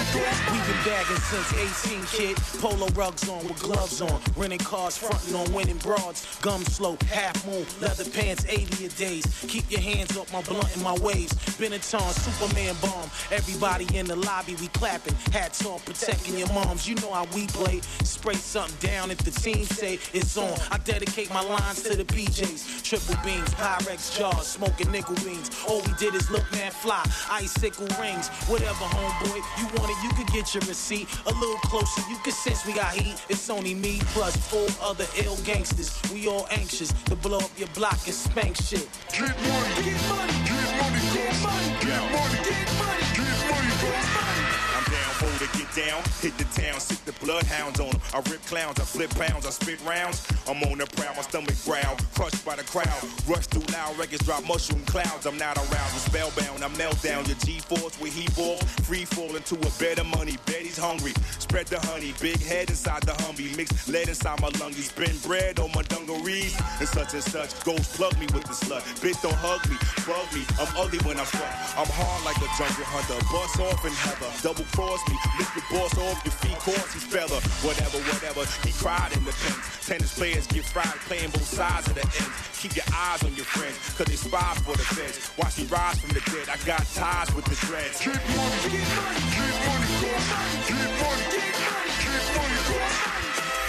We've been bagging since 18, kid. Polo rugs on with gloves on. Renting cars, fronting on winning broads. Gum slow, half moon, leather pants, 80 a days. Keep your hands up, my blunt and my waves. Benetton, Superman bomb. Everybody in the lobby, we clapping. Hats off, protecting your moms. You know how we play. Spray something down if the team say it's on. I dedicate my lines to the PJs. Triple beams, Pyrex jars, smoking nickel beans. All we did is look man fly. Icicle rings, whatever, homeboy. You want it, you could get your receipt. A little closer, you can sense we got heat. It's only me plus 4 other ill gangsters. We all anxious to blow up your block and spank shit. Get money, get money, get money, get money, get money, get money, get money, get money. I'm down for to get down, hit the town, sick the bloodhounds on them. I rip clowns, I flip pounds, I spit rounds. I'm on the prowl, my stomach growl, crushed by the crowd. Rush through loud records, drop mushroom clouds. I'm not aroused, I'm spellbound, I melt down your G-force with he ball. Free fall into a bed of money, Betty's hungry. Spread the honey, big head inside the Humvee. Mix lead inside my lungies, spin bread on my dungarees. And such, ghost plug me with the slut. Bitch don't hug me, bug me, I'm ugly when I'm struck. I'm hard like a jungle hunter, bust off and heather. Double cross me, lift your boss off your feet, course he fella. Whatever, he cried in the pens. Tennis players get fried playing both sides of the ends. Keep your eyes on your friends, cause they spy for the feds. Watch me rise from the dead, I got ties with the dreads. Get money, get money, get money, get money, get money, get money, get money, get money.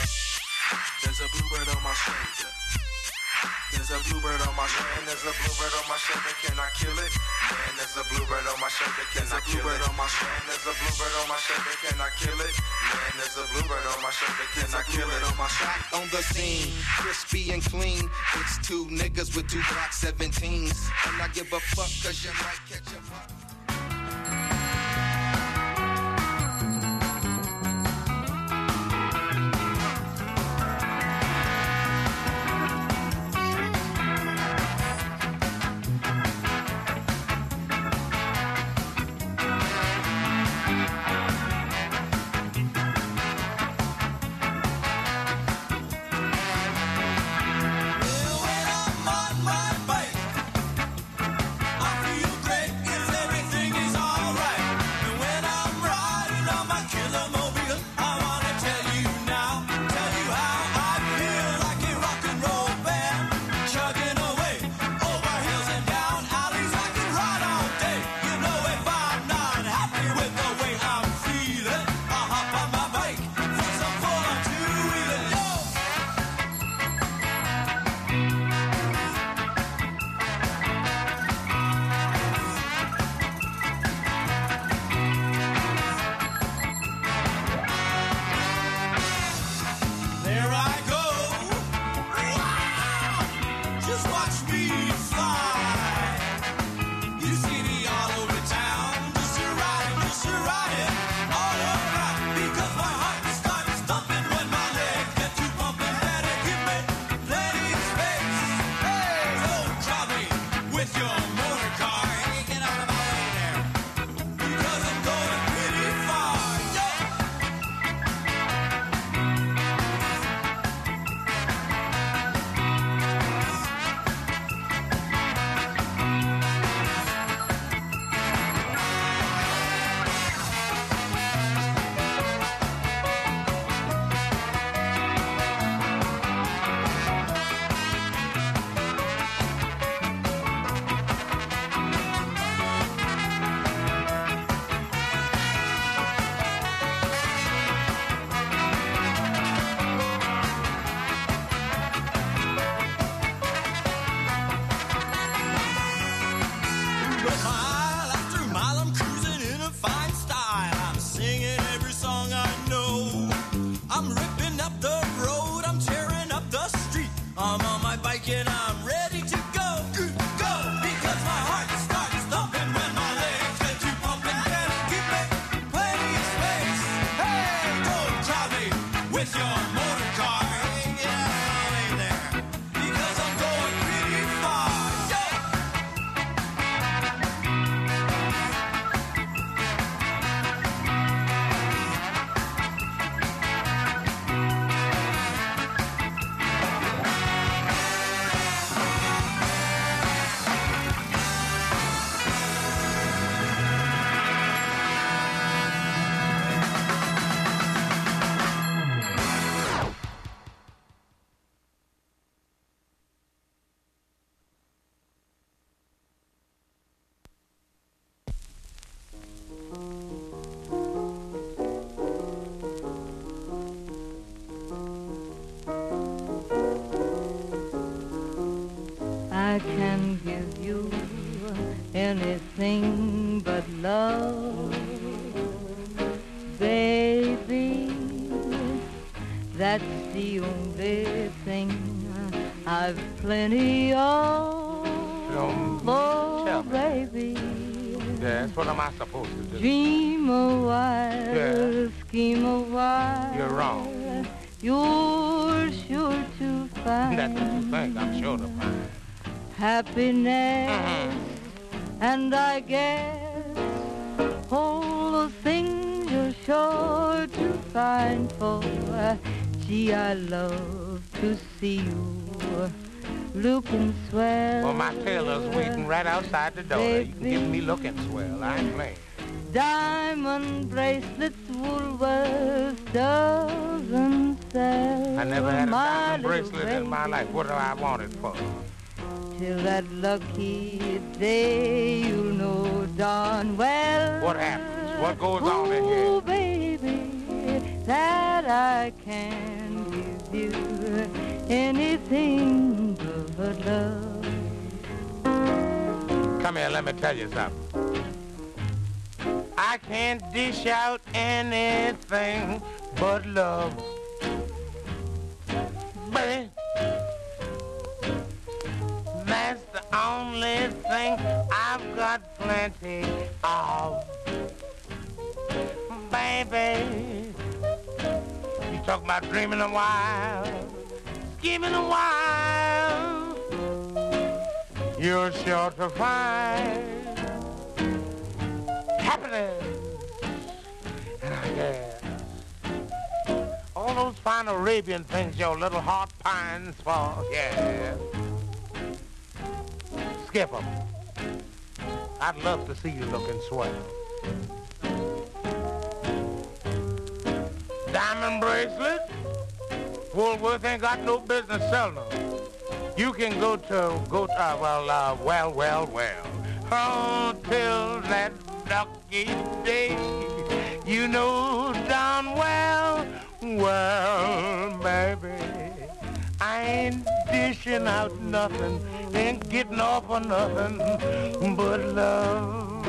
There's a bluebird on my shoulder. There's a bluebird on my shoulder. And there's a bluebird on my shoulder, can I kill it? Man, there's a bluebird on my shoulder, can I kill it? On my shoulder. And there's a bluebird on my shoulder, can I kill it? Man, there's a bluebird on my shoulder, can I kill it? On my shoulder. On the scene, crispy and clean. It's 2 niggas with 2 Glock 17s. And I give a fuck cause you might catch a fuck. When I'm on my bike, I feel great. It's everything. That's the only thing I've plenty of. Oh, baby. Yes, what am I supposed to do? Dream a while, scheme a while. You're wrong. You're sure to find. That's what you think, I'm sure to find. Happiness, and I guess all the things you're sure to find. For, gee, I love to see you looking swell. Well, my tailor's waiting right outside the door. Baby. You can get me looking swell. I ain't playing. Diamond bracelets Woolworth doesn't sell. I never had a My diamond little bracelet in my life. What do I want it for? Till that lucky day, you'll know darn well. What happens? What goes on in Oh, here? baby, that I can give you anything but love. Come here, let me tell you something. I can't dish out anything but love. Baby, that's the only thing I've got plenty of. Baby, you talk about dreaming a while, scheming a while, you're sure to find happiness. And I guess all those fine Arabian things your little heart pines for, yeah. Skip them. I'd love to see you looking swell. Diamond bracelet, Woolworth ain't got no business selling them. You can go to, well. Until that lucky day, you know darn well, baby, I ain't dishing out nothing, ain't getting off on nothing but love.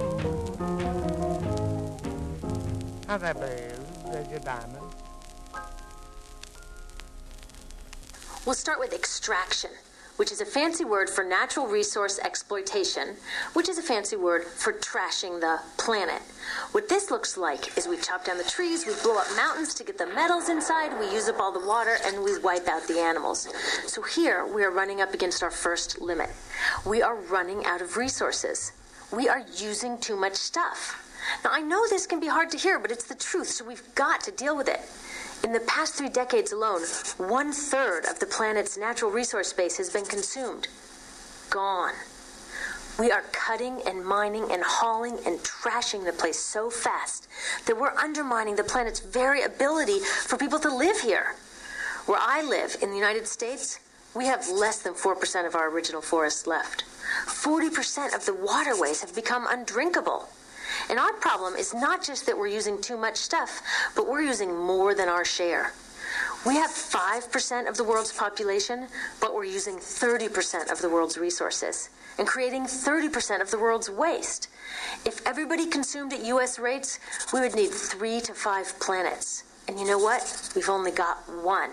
How's that, babe? There's your diamond. We'll start with extraction, which is a fancy word for natural resource exploitation, which is a fancy word for trashing the planet. What this looks like is we chop down the trees, we blow up mountains to get the metals inside, we use up all the water, and we wipe out the animals. So here we are running up against our first limit. We are running out of resources. We are using too much stuff. Now, I know this can be hard to hear, but it's the truth, so we've got to deal with it. In the past 3 decades alone, 1/3 of the planet's natural resource base has been consumed. Gone. We are cutting and mining and hauling and trashing the place so fast that we're undermining the planet's very ability for people to live here. Where I live, in the United States, we have less than 4% of our original forests left. 40% of the waterways have become undrinkable. And our problem is not just that we're using too much stuff, but we're using more than our share. We have 5% of the world's population, but we're using 30% of the world's resources and creating 30% of the world's waste. If everybody consumed at U.S. rates, we would need 3 to 5 planets. And you know what? We've only got one.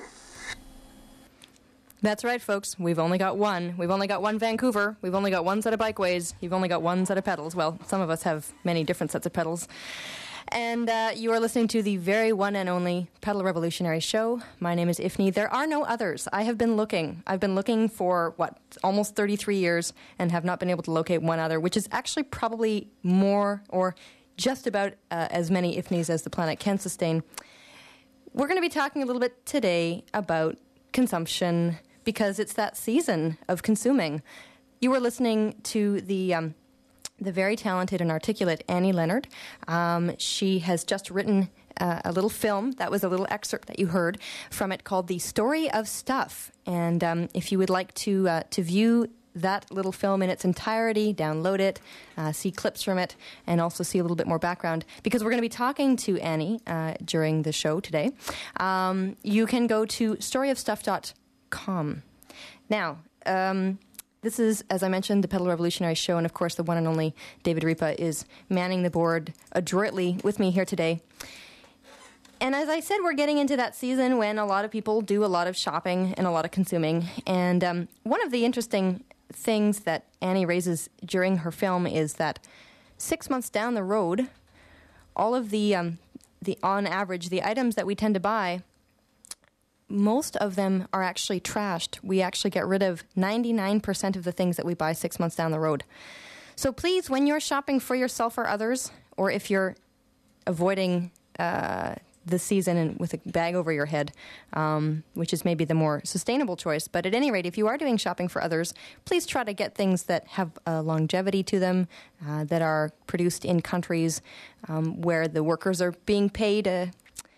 That's right, folks. We've only got one. We've only got one Vancouver. We've only got one set of bikeways. You've only got one set of pedals. Well, some of us have many different sets of pedals. And you are listening to the very one and only Pedal Revolutionary Show. My name is Ifni. There are no others. I have been looking. I've been looking for, almost 33 years and have not been able to locate one other, which is actually probably more or just about as many Ifnis as the planet can sustain. We're going to be talking a little bit today about consumption, because it's that season of consuming. You were listening to the very talented and articulate Annie Leonard. She has just written a little film. That was a little excerpt that you heard from it called The Story of Stuff. And if you would like to view that little film in its entirety, download it, see clips from it, and also see a little bit more background, because we're going to be talking to Annie during the show today. You can go to storyofstuff.com. Now, this is, as I mentioned, the Pedal Revolutionary Show, and of course the one and only David Ripa is manning the board adroitly with me here today. And as I said, we're getting into that season when a lot of people do a lot of shopping and a lot of consuming. And one of the interesting things that Annie raises during her film is that 6 months down the road, all of the on average, the items that we tend to buy, most of them are actually trashed. We actually get rid of 99% of the things that we buy 6 months down the road. So please, when you're shopping for yourself or others, or if you're avoiding the season and with a bag over your head, which is maybe the more sustainable choice. But at any rate, if you are doing shopping for others, please try to get things that have longevity to them, that are produced in countries where the workers are being paid a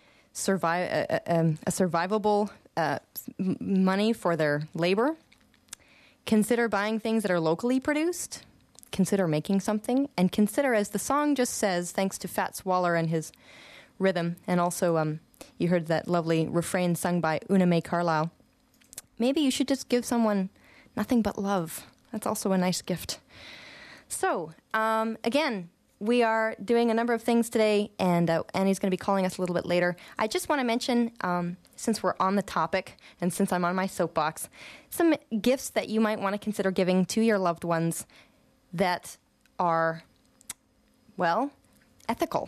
survivable money for their labor. Consider buying things that are locally produced. Consider making something. And consider, as the song just says, thanks to Fats Waller and his rhythm, and also you heard that lovely refrain sung by Una Mae Carlisle, maybe you should just give someone nothing but love. That's also a nice gift. So, again, we are doing a number of things today, and Annie's going to be calling us a little bit later. I just want to mention, since we're on the topic, and since I'm on my soapbox, some gifts that you might want to consider giving to your loved ones that are, well, ethical.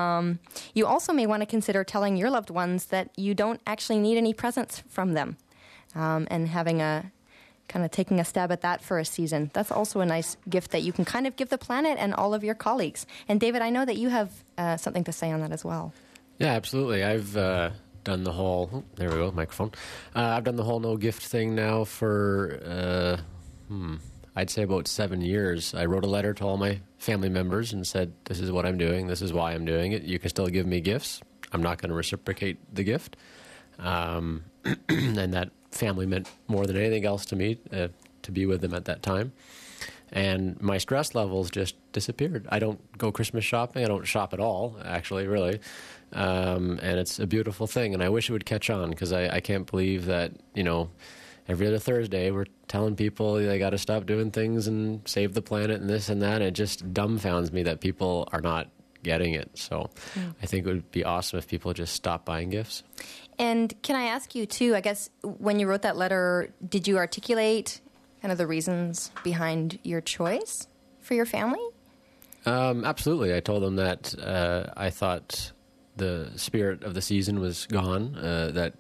You also may want to consider telling your loved ones that you don't actually need any presents from them, and having taking a stab at that for a season. That's also a nice gift that you can kind of give the planet and all of your colleagues. And David, I know that you have something to say on that as well. Yeah, absolutely. I've done the whole, there we go, microphone. I've done the whole no gift thing now for, I'd say about 7 years. I wrote a letter to all my family members and said, this is what I'm doing, this is why I'm doing it. You can still give me gifts. I'm not going to reciprocate the gift. And that family meant more than anything else to me, to be with them at that time. And my stress levels just disappeared. I don't go Christmas shopping. I don't shop at all, actually, really. And it's a beautiful thing. And I wish it would catch on, because I can't believe that, every other Thursday we're telling people they got to stop doing things and save the planet and this and that. And it just dumbfounds me that people are not getting it. So I think it would be awesome if people just stop buying gifts. And can I ask you, too, I guess when you wrote that letter, did you articulate kind of the reasons behind your choice for your family? Absolutely. I told them that I thought the spirit of the season was gone, that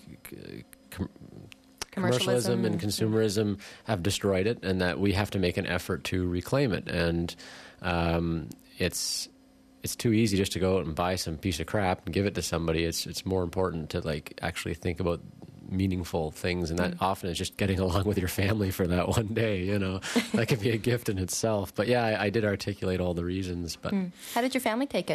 commercialism and consumerism have destroyed it, and that we have to make an effort to reclaim it. And it's too easy just to go out and buy some piece of crap and give it to somebody. It's more important to actually think about meaningful things, and that often is just getting along with your family for that one day. That could be a gift in itself. But yeah, I did articulate all the reasons. But how did your family take it?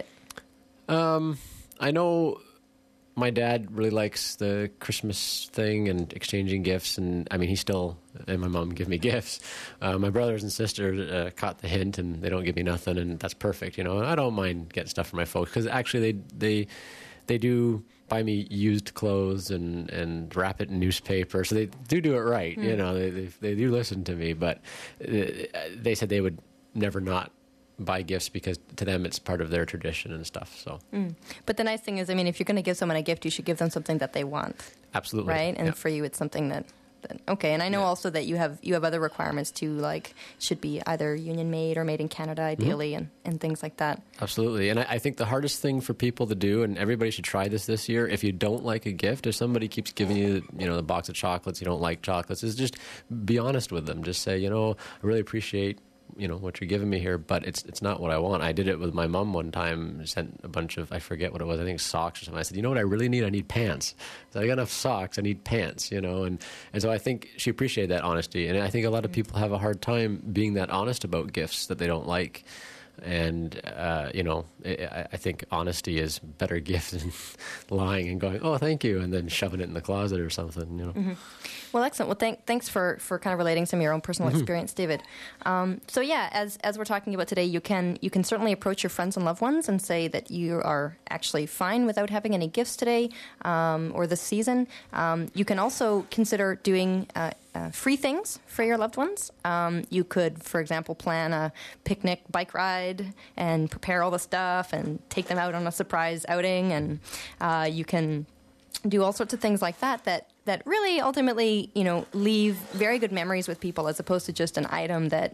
I know my dad really likes the Christmas thing and exchanging gifts, and he still, and my mom give me gifts. My brothers and sisters caught the hint, and they don't give me nothing, and that's perfect. I don't mind getting stuff for my folks, because actually they do buy me used clothes and wrap it in newspaper, so they do it right. They do listen to me, but they said they would never not buy gifts, because to them it's part of their tradition and stuff. So, but the nice thing is, if you're going to give someone a gift, you should give them something that they want. Absolutely, right? And for you, it's something that okay. And I know also that you have other requirements too, should be either union made or made in Canada, ideally, and things like that. Absolutely. And I think the hardest thing for people to do, and everybody should try this year, if you don't like a gift, if somebody keeps giving you the box of chocolates, you don't like chocolates, is just be honest with them. Just say, I really appreciate what you're giving me here, but it's not what I want. I did it with my mom one time, sent a bunch of, I forget what it was, I think socks or something. I said, what I really need? I need pants. So I got enough socks, I need pants, and so I think she appreciated that honesty. And I think a lot of people have a hard time being that honest about gifts that they don't like. And, I think honesty is a better gift than lying and going, oh, thank you, and then shoving it in the closet or something, Well, excellent. Well, thanks for kind of relating some of your own personal experience, David. So, yeah, as we're talking about today, you can certainly approach your friends and loved ones and say that you are actually fine without having any gifts today or this season. You can also consider doing free things for your loved ones. You could, for example, plan a picnic bike ride and prepare all the stuff and take them out on a surprise outing. And you can do all sorts of things like that really ultimately, leave very good memories with people as opposed to just an item that,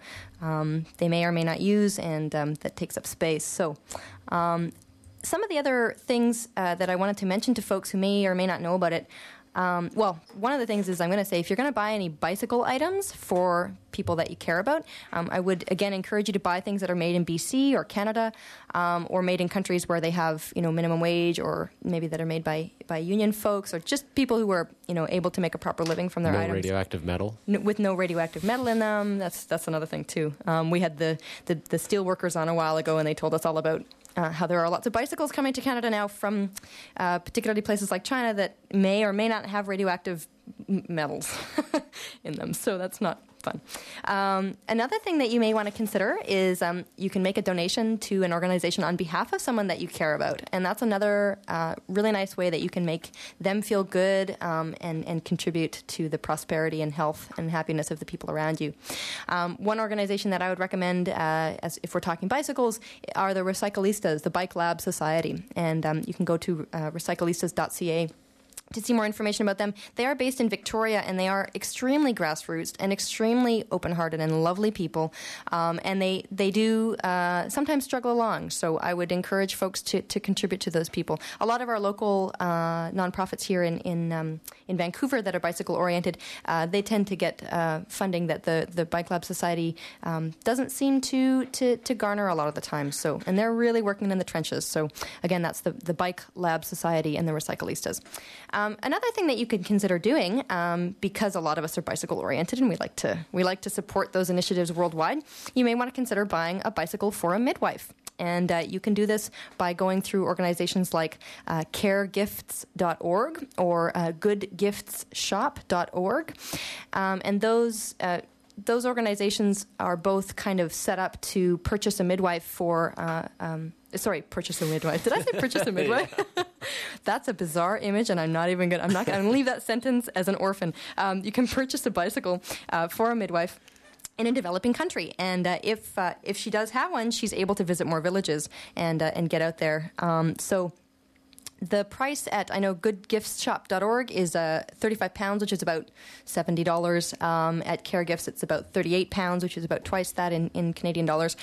they may or may not use and that takes up space. So some of the other things that I wanted to mention to folks who may or may not know about it, one of the things is I'm going to say if you're going to buy any bicycle items for people that you care about, I would, again, encourage you to buy things that are made in BC or Canada or made in countries where they have, minimum wage or maybe that are made by union folks or just people who are, able to make a proper living from their items. No radioactive metal? With no radioactive metal in them. That's another thing, too. We had the steel workers on a while ago, and they told us all about how there are lots of bicycles coming to Canada now from particularly places like China that may or may not have radioactive metals in them. So that's not fun. Another thing that you may want to consider is you can make a donation to an organization on behalf of someone that you care about. And that's another really nice way that you can make them feel good and contribute to the prosperity and health and happiness of the people around you. One organization that I would recommend, as if we're talking bicycles, are the Recyclistas, the Bike Lab Society. And you can go to recyclistas.ca to see more information about them. They are based in Victoria, and they are extremely grassroots and extremely open-hearted and lovely people. And they do sometimes struggle along. So I would encourage folks to contribute to those people. A lot of our local nonprofits here in Vancouver that are bicycle-oriented, they tend to get funding that the Bike Lab Society doesn't seem to garner a lot of the time. So, and they're really working in the trenches. So again, that's the Bike Lab Society and the Recyclistas. Another thing that you could consider doing, because a lot of us are bicycle-oriented and we like to support those initiatives worldwide, you may want to consider buying a bicycle for a midwife. And you can do this by going through organizations like caregifts.org or goodgiftsshop.org. And those organizations are both kind of set up to purchase a midwife for... purchase a midwife. Did I say purchase a midwife? That's a bizarre image, and I'm not going to leave that sentence as an orphan. You can purchase a bicycle for a midwife in a developing country, and if she does have one, she's able to visit more villages and get out there. So the price at, I know, goodgiftsshop.org is £35, which is about $70. At CareGifts, it's about £38, which is about twice that in Canadian dollars.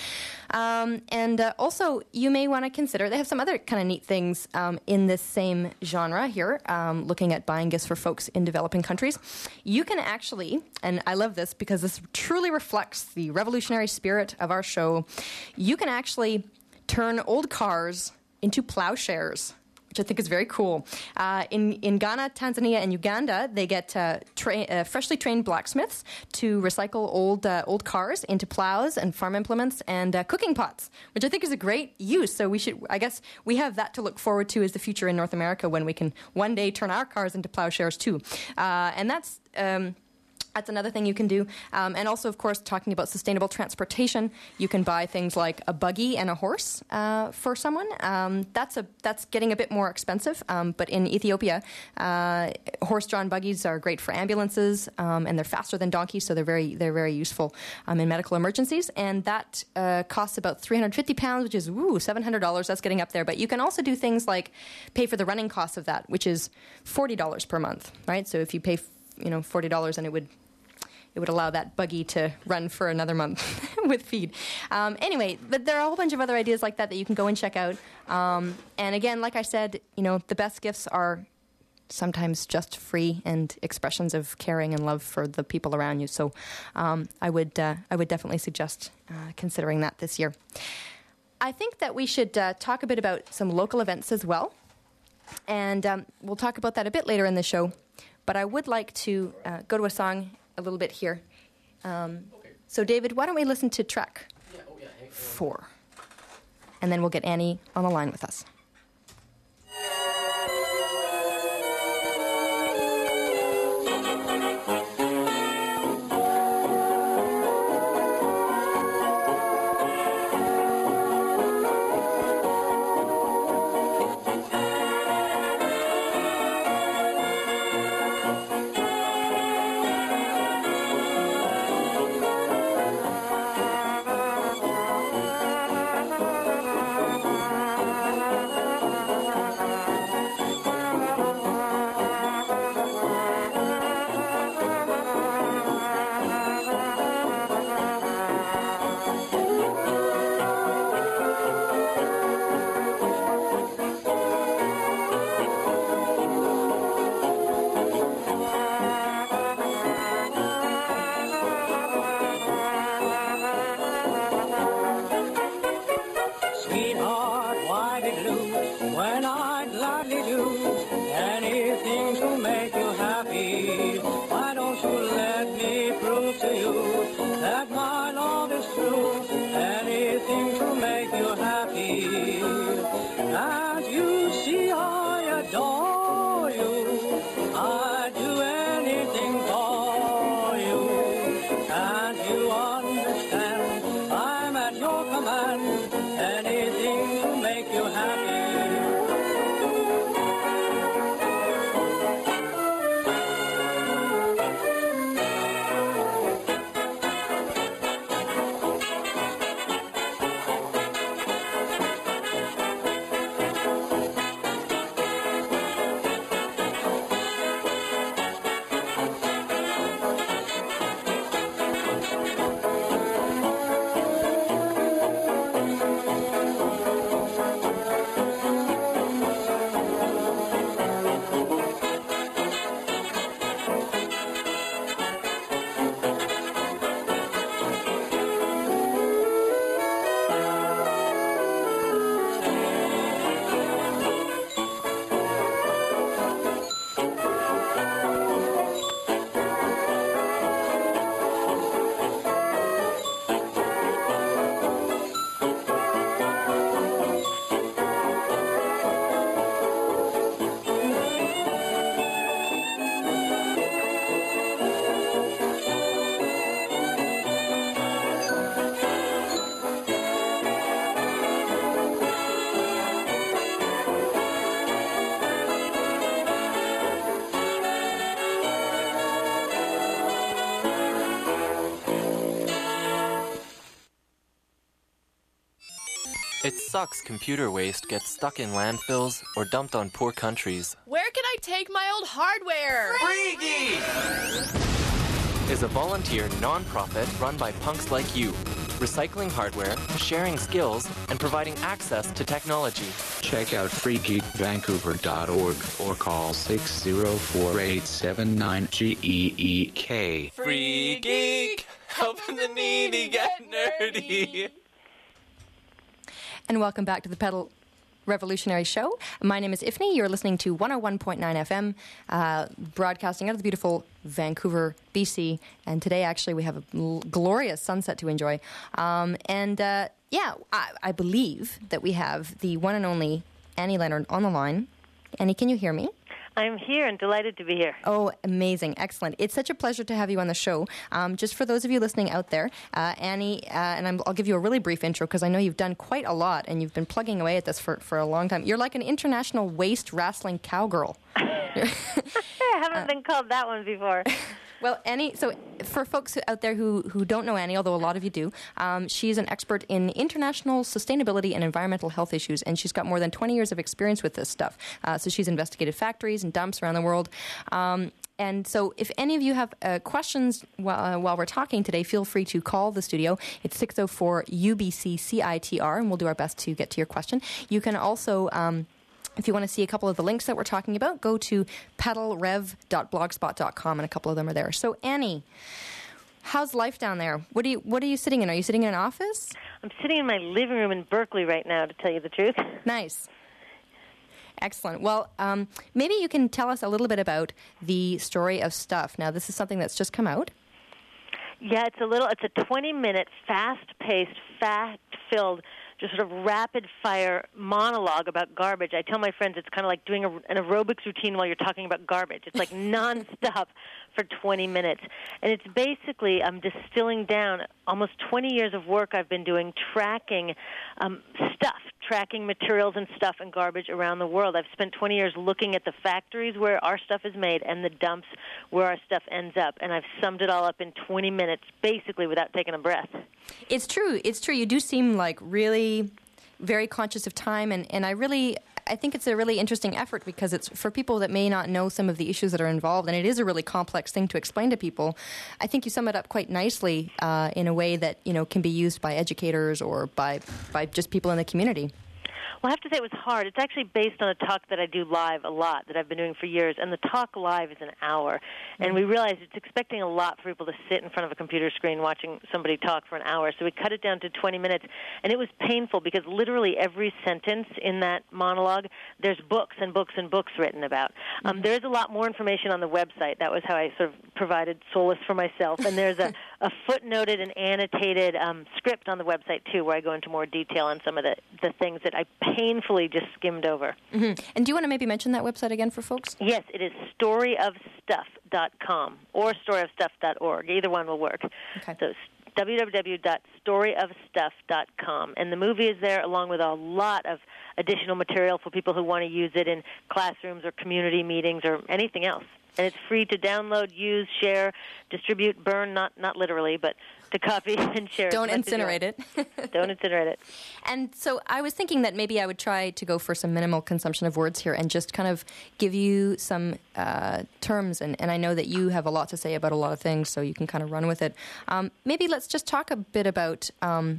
And also, you may want to consider, they have some other kind of neat things in this same genre here, looking at buying gifts for folks in developing countries. You can actually, and I love this because this truly reflects the revolutionary spirit of our show, you can actually turn old cars into plowshares, which I think is very cool. In Ghana, Tanzania, and Uganda, they get freshly trained blacksmiths to recycle old cars into plows and farm implements and cooking pots, which I think is a great use. So I guess we have that to look forward to as the future in North America when we can one day turn our cars into plowshares too. And that's another thing you can do. And also, of course, talking about sustainable transportation, you can buy things like a buggy and a horse for someone. That's getting a bit more expensive. But in Ethiopia, horse-drawn buggies are great for ambulances, and they're faster than donkeys, so they're very useful in medical emergencies. And that costs about £350, which is $700. That's getting up there. But you can also do things like pay for the running costs of that, which is $40 per month, right? So if you pay $40, and it would allow that buggy to run for another month with feed. Anyway, but there are a whole bunch of other ideas like that you can go and check out. And again, like I said, the best gifts are sometimes just free and expressions of caring and love for the people around you. So I would definitely suggest considering that this year. I think that we should talk a bit about some local events as well. And we'll talk about that a bit later in the show. But I would like to go to a song a little bit here. Okay. So, David, why don't we listen to track 4? And then we'll get Annie on the line with us. when I'd gladly do anything to make you happy. Why don't you let me prove to you that my love is true? Anything to make you happy. As you see, I adore you. I'd do anything for you. Can't you understand? I'm at your command. Anything to make you happy. It sucks computer waste gets stuck in landfills or dumped on poor countries. Where can I take my old hardware? Freaky! Is a volunteer non-profit run by punks like you, recycling hardware, sharing skills, and providing access to technology. Check out freegeekvancouver.org or call 604-879-GEEK. Free Geek! Helping the needy get nerdy! And welcome back to the Pedal Revolutionary Show. My name is Ifni. You're listening to 101.9 FM, broadcasting out of the beautiful Vancouver, BC. And today, actually, we have a glorious sunset to enjoy. I believe that we have the one and only Annie Leonard on the line. Annie, can you hear me? I'm here and delighted to be here. Oh, amazing. Excellent. It's such a pleasure to have you on the show. Just for those of you listening out there, Annie, I'll give you a really brief intro because I know you've done quite a lot and you've been plugging away at this for a long time. You're like an international waist wrestling cowgirl. I haven't been called that one before. Well, Annie, so for folks out there who don't know Annie, although a lot of you do, she's an expert in international sustainability and environmental health issues, and she's got more than 20 years of experience with this stuff. So she's investigated factories and dumps around the world. And so if any of you have questions while we're talking today, feel free to call the studio. It's 604-UBC-CITR, and we'll do our best to get to your question. You can also... if you want to see a couple of the links that we're talking about, go to pedalrev.blogspot.com, and a couple of them are there. So, Annie, how's life down there? What are you sitting in? Are you sitting in an office? I'm sitting in my living room in Berkeley right now, to tell you the truth. Nice. Excellent. Well, maybe you can tell us a little bit about the story of Stuff. Now, this is something that's just come out. Yeah, it's a 20-minute, fast-paced, fact-filled, just sort of rapid-fire monologue about garbage. I tell my friends it's kind of like doing an aerobics routine while you're talking about garbage. It's like nonstop for 20 minutes. And it's basically distilling down almost 20 years of work I've been doing tracking tracking materials and stuff and garbage around the world. I've spent 20 years looking at the factories where our stuff is made and the dumps where our stuff ends up. And I've summed it all up in 20 minutes, basically without taking a breath. It's true. It's true. You do seem like really very conscious of time. And I think it's a really interesting effort because it's for people that may not know some of the issues that are involved. And it is a really complex thing to explain to people. I think you sum it up quite nicely in a way that, can be used by educators or by just people in the community. Well, I have to say it was hard. It's actually based on a talk that I do live a lot, that I've been doing for years, and the talk live is an hour. And we realized it's expecting a lot for people to sit in front of a computer screen watching somebody talk for an hour. So we cut it down to 20 minutes, and it was painful because literally every sentence in that monologue, there's books and books and books written about. There is a lot more information on the website. That was how I sort of provided solace for myself. And there's a footnoted and annotated script on the website, too, where I go into more detail on some of the things that I painfully just skimmed over. Mm-hmm. And do you want to maybe mention that website again for folks? Yes, it is storyofstuff.com or storyofstuff.org. Either one will work. Okay. So www.storyofstuff.com. And the movie is there along with a lot of additional material for people who want to use it in classrooms or community meetings or anything else. And it's free to download, use, share, distribute, burn, not literally, but to copy and share. Don't incinerate it. Don't incinerate it. And so I was thinking that maybe I would try to go for some minimal consumption of words here and just kind of give you some terms. And I know that you have a lot to say about a lot of things, so you can kind of run with it. Maybe let's just talk a bit about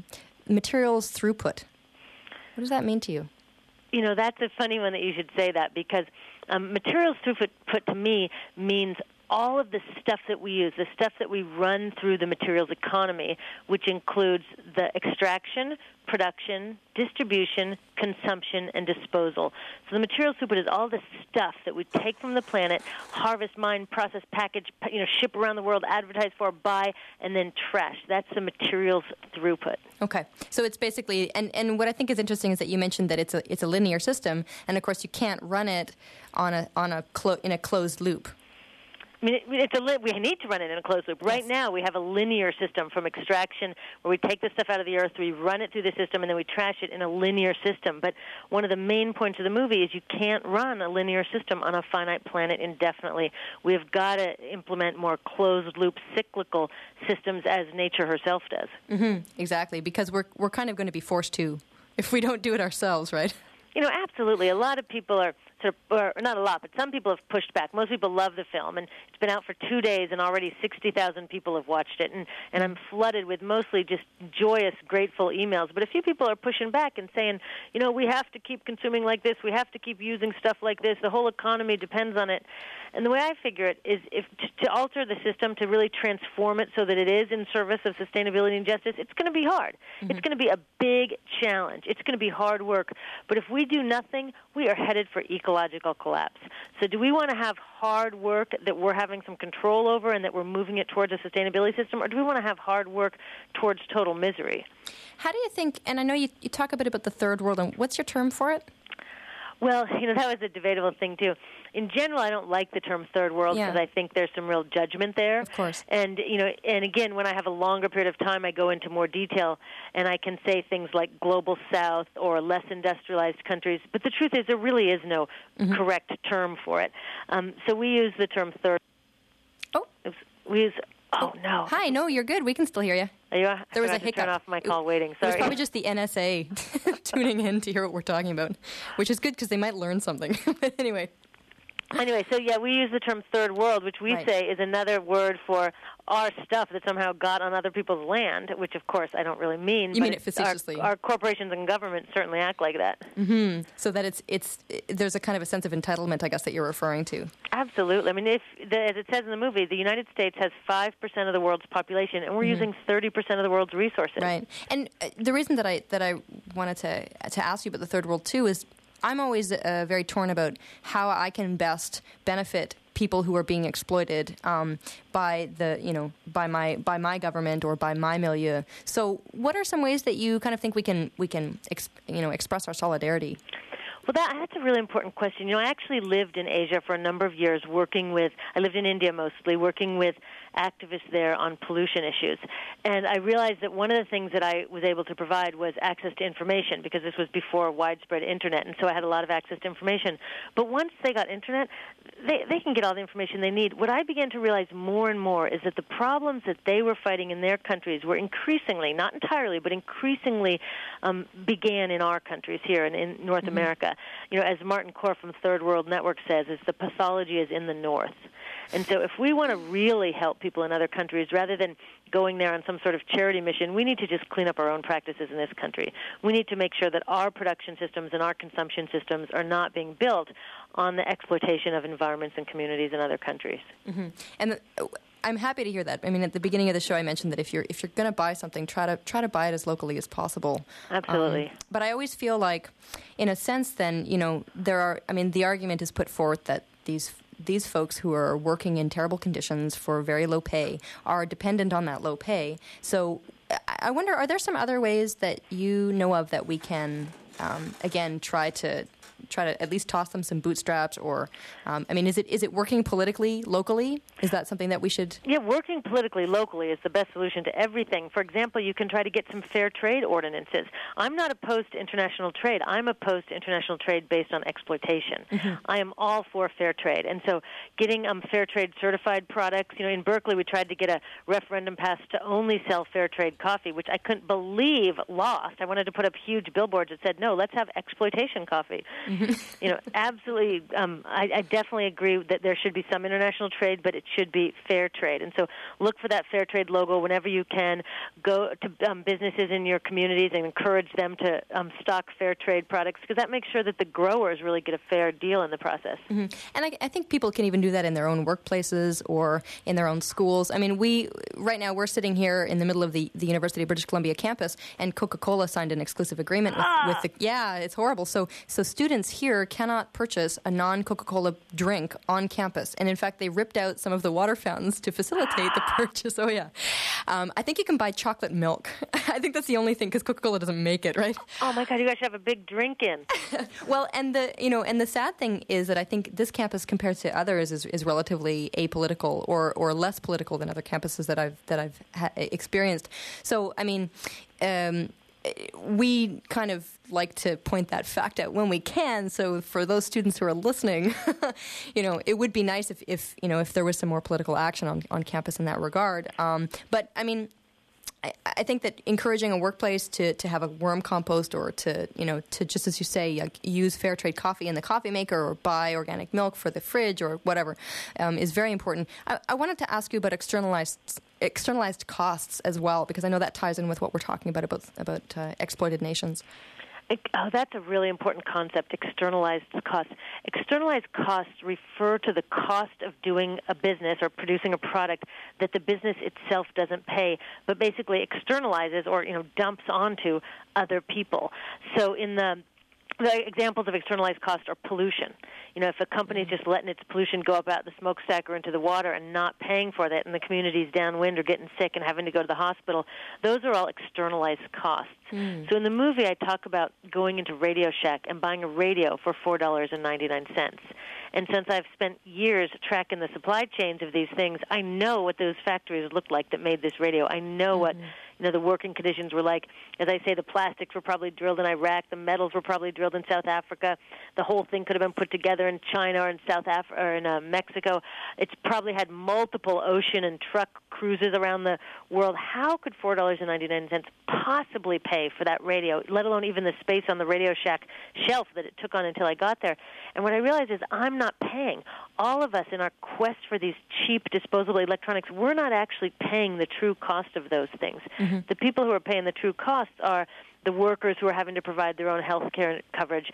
materials throughput. What does that mean to you? You know, that's a funny one that you should say that, because materials throughput to me means all of the stuff that we use, the stuff that we run through the materials economy, which includes the extraction, production, distribution, consumption, and disposal. So the materials throughput is all the stuff that we take from the planet, harvest, mine, process, package, ship around the world, advertise for, buy, and then trash. That's the materials throughput. Okay, so it's basically, and what I think is interesting is that you mentioned that it's a linear system, and of course you can't run it in a closed loop. I mean, we need to run it in a closed loop. Right now, we have a linear system from extraction where we take the stuff out of the earth, we run it through the system, and then we trash it in a linear system. But one of the main points of the movie is you can't run a linear system on a finite planet indefinitely. We've got to implement more closed-loop, cyclical systems as nature herself does. Mm-hmm, exactly, because we're kind of going to be forced to if we don't do it ourselves, right? You know, absolutely. A lot of people are or not a lot, but some people have pushed back. Most people love the film, and it's been out for 2 days, and already 60,000 people have watched it, and I'm flooded with mostly just joyous, grateful emails. But a few people are pushing back and saying, we have to keep consuming like this, we have to keep using stuff like this, the whole economy depends on it. And the way I figure it is to alter the system, to really transform it so that it is in service of sustainability and justice, it's going to be hard. Mm-hmm. It's going to be a big challenge. It's going to be hard work. But if we do nothing, we are headed for ecological collapse. So do we want to have hard work that we're having some control over and that we're moving it towards a sustainability system, or do we want to have hard work towards total misery? How do you think, and I know you talk a bit about the third world, and what's your term for it? Well, that was a debatable thing, too. In general, I don't like the term third world because I think there's some real judgment there. Of course. And, and again, when I have a longer period of time, I go into more detail, and I can say things like global south or less industrialized countries. But the truth is there really is no correct term for it. So we use the term third. Oh. We use... Oh, no. Hi, no, you're good. We can still hear you. There was a hiccup. Turn off my call waiting. Sorry. It was probably just the NSA tuning in to hear what we're talking about, which is good because they might learn something. But anyway, so we use the term third world, which we say is another word for our stuff that somehow got on other people's land, which, of course, I don't really mean. You mean it facetiously. Our corporations and governments certainly act like that. Mm-hmm. So that there's a kind of a sense of entitlement, I guess, that you're referring to. Absolutely. I mean, as it says in the movie, the United States has 5% of the world's population, and we're using 30% of the world's resources. Right. And the reason that I wanted to ask you about the third world, too, is I'm always very torn about how I can best benefit people who are being exploited by my government or by my milieu. So, what are some ways that you kind of think we can express our solidarity? Well, that's a really important question. I actually lived in Asia for a number of years I lived in India mostly, working with activists there on pollution issues. And I realized that one of the things that I was able to provide was access to information, because this was before widespread internet, and so I had a lot of access to information. But once they got internet, they can get all the information they need. What I began to realize more and more is that the problems that they were fighting in their countries were increasingly, not entirely, but increasingly began in our countries here and in North America. Africa. As Martin Core from Third World Network says, is the pathology is in the north. And so if we want to really help people in other countries, rather than going there on some sort of charity mission, we need to just clean up our own practices in this country. We need to make sure that our production systems and our consumption systems are not being built on the exploitation of environments and communities in other countries. Mm-hmm. And I'm happy to hear that. I mean, at the beginning of the show, I mentioned that if you're going to buy something, try to buy it as locally as possible. Absolutely. But I always feel like, in a sense, then the argument is put forth that these folks who are working in terrible conditions for very low pay are dependent on that low pay. So I wonder, are there some other ways that you know of that we can, again, try to at least toss them some bootstraps? Or, is it working politically, locally? Is that something that we should... Yeah, working politically, locally is the best solution to everything. For example, you can try to get some fair trade ordinances. I'm not opposed to international trade. I'm opposed to international trade based on exploitation. Mm-hmm. I am all for fair trade. And so getting fair trade certified products, in Berkeley we tried to get a referendum passed to only sell fair trade coffee, which I couldn't believe lost. I wanted to put up huge billboards that said, no, let's have exploitation coffee. Mm-hmm. Absolutely. I definitely agree that there should be some international trade, but it should be fair trade. And so look for that fair trade logo whenever you can. Go to businesses in your communities and encourage them to stock fair trade products, because that makes sure that the growers really get a fair deal in the process. Mm-hmm. And I think people can even do that in their own workplaces or in their own schools. I mean, right now we're sitting here in the middle of the University of British Columbia campus, and Coca-Cola signed an exclusive agreement with the... Yeah, it's horrible. So students here cannot purchase a non-Coca-Cola drink on campus. And in fact, they ripped out some of the water fountains to facilitate the purchase. Oh, yeah. I think you can buy chocolate milk. I think that's the only thing, because Coca-Cola doesn't make it, right? Oh, my God, you guys should have a big drink in. Well, and the sad thing is that I think this campus, compared to others, is relatively apolitical or less political than other campuses that I've experienced. So, we kind of like to point that fact out when we can. So for those students who are listening, it would be nice if there was some more political action on campus in that regard. But I think that encouraging a workplace to have a worm compost, or to just as you say, use fair trade coffee in the coffee maker, or buy organic milk for the fridge or whatever, is very important. I wanted to ask you about externalized costs as well, because I know that ties in with what we're talking about exploited nations. That's a really important concept, externalized costs. Externalized costs refer to the cost of doing a business or producing a product that the business itself doesn't pay, but basically externalizes or dumps onto other people. So in the examples of externalized costs are pollution. If a company is just letting its pollution go up out the smokestack or into the water and not paying for that, and the communities downwind are getting sick and having to go to the hospital, those are all externalized costs. So in the movie, I talk about going into Radio Shack and buying a radio for $4.99. And since I've spent years tracking the supply chains of these things, I know what those factories looked like that made this radio. I know what the working conditions were like. As I say, the plastics were probably drilled in Iraq. The metals were probably drilled in South Africa. The whole thing could have been put together in China or in South Africa or in Mexico. It's probably had multiple ocean and truck cruises around the world. How could $4.99 possibly pay for that radio, let alone even the space on the Radio Shack shelf that it took on until I got there? And what I realized is I'm not paying. All of us, in our quest for these cheap disposable electronics, we're not actually paying the true cost of those things. Mm-hmm. The people who are paying the true costs are the workers who are having to provide their own health care coverage,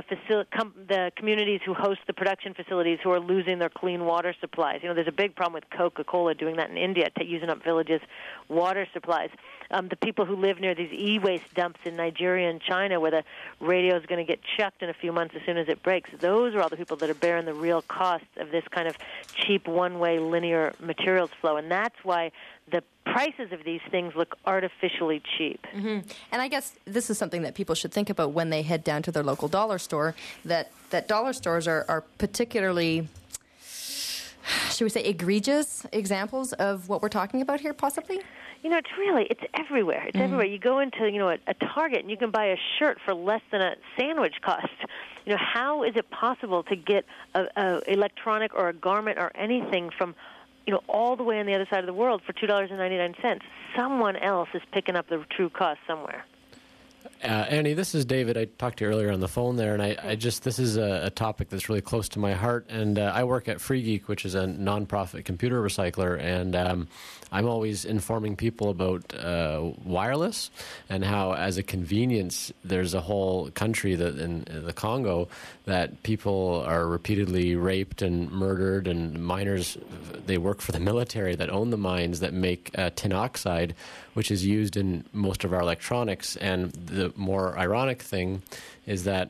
the communities who host the production facilities who are losing their clean water supplies. There's a big problem with Coca-Cola doing that in India, using up villages' water supplies. The people who live near these e-waste dumps in Nigeria and China, where the radio is going to get chucked in a few months as soon as it breaks, those are all the people that are bearing the real costs of this kind of cheap one-way linear materials flow. And that's why the prices of these things look artificially cheap. Mm-hmm. And I guess this is something that people should think about when they head down to their local dollar store, that dollar stores are particularly, should we say, egregious examples of what we're talking about here, possibly? It's everywhere. It's everywhere. You go into, a Target and you can buy a shirt for less than a sandwich cost. How is it possible to get a electronic or a garment or anything from all the way on the other side of the world for $2.99. Someone else is picking up the true cost somewhere. Annie, this is David. I talked to you earlier on the phone there, and I just, this is a topic that's really close to my heart, and I work at Free Geek, which is a non-profit computer recycler, and I'm always informing people about wireless and how, as a convenience, there's a whole country that in the Congo that people are repeatedly raped and murdered, and miners, they work for the military that own the mines that make tin oxide, which is used in most of our electronics. And the more ironic thing is that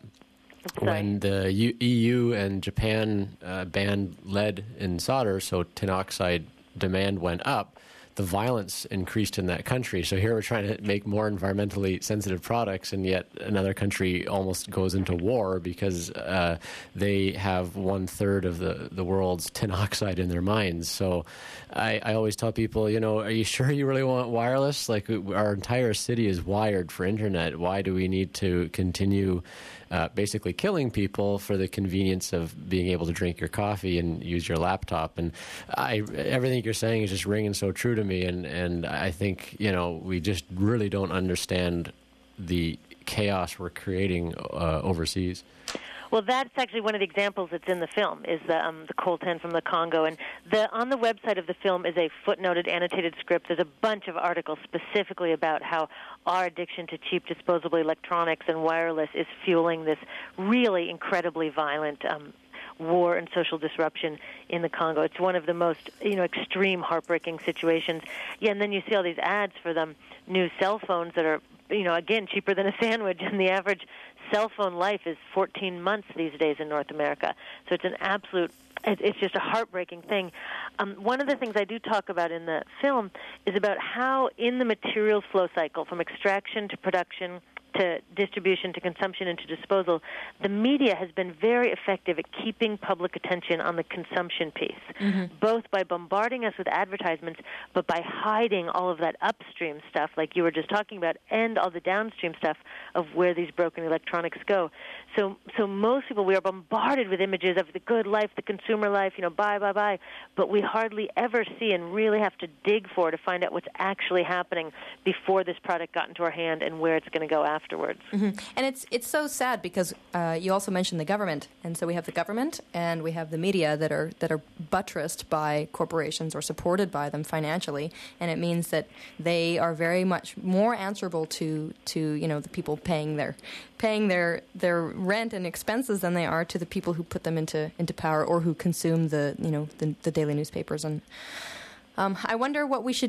when the EU and Japan banned lead in solder, so tin oxide demand went up, the violence increased in that country. So here we're trying to make more environmentally sensitive products, and yet another country almost goes into war because they have 1/3 of the world's tin oxide in their mines. So I always tell people, you know, are you sure you really want wireless? Like, our entire city is wired for internet. Why do we need to continue basically killing people for the convenience of being able to drink your coffee and use your laptop? And everything you're saying is just ringing so true to me, and I think, you know, we just really don't understand the chaos we're creating overseas. Well, that's actually one of the examples that's in the film, is the coltan from the Congo. And on the website of the film is a footnoted, annotated script. There's a bunch of articles specifically about how our addiction to cheap disposable electronics and wireless is fueling this really incredibly violent war and social disruption in the Congo. It's one of the most, extreme, heartbreaking situations. Yeah, and then you see all these ads for them new cell phones that are, again, cheaper than a sandwich, and the average cell phone life is 14 months these days in North America. So it's an absolute, it's just a heartbreaking thing. One of the things I do talk about in the film is about how in the materials flow cycle, from extraction to production to distribution to consumption and to disposal, the media has been very effective at keeping public attention on the consumption piece, both by bombarding us with advertisements, but by hiding all of that upstream stuff, like you were just talking about, and all the downstream stuff of where these broken electronics go. So most people, we are bombarded with images of the good life, the consumer life, buy, but we hardly ever see and really have to dig for to find out what's actually happening before this product got into our hand and where it's going to go afterwards. And it's so sad because you also mentioned the government, and so we have the government and we have the media that are buttressed by corporations or supported by them financially, and it means that they are very much more answerable to the people paying their rent and expenses than they are to the people who put them into power or who consume the daily newspapers. And I wonder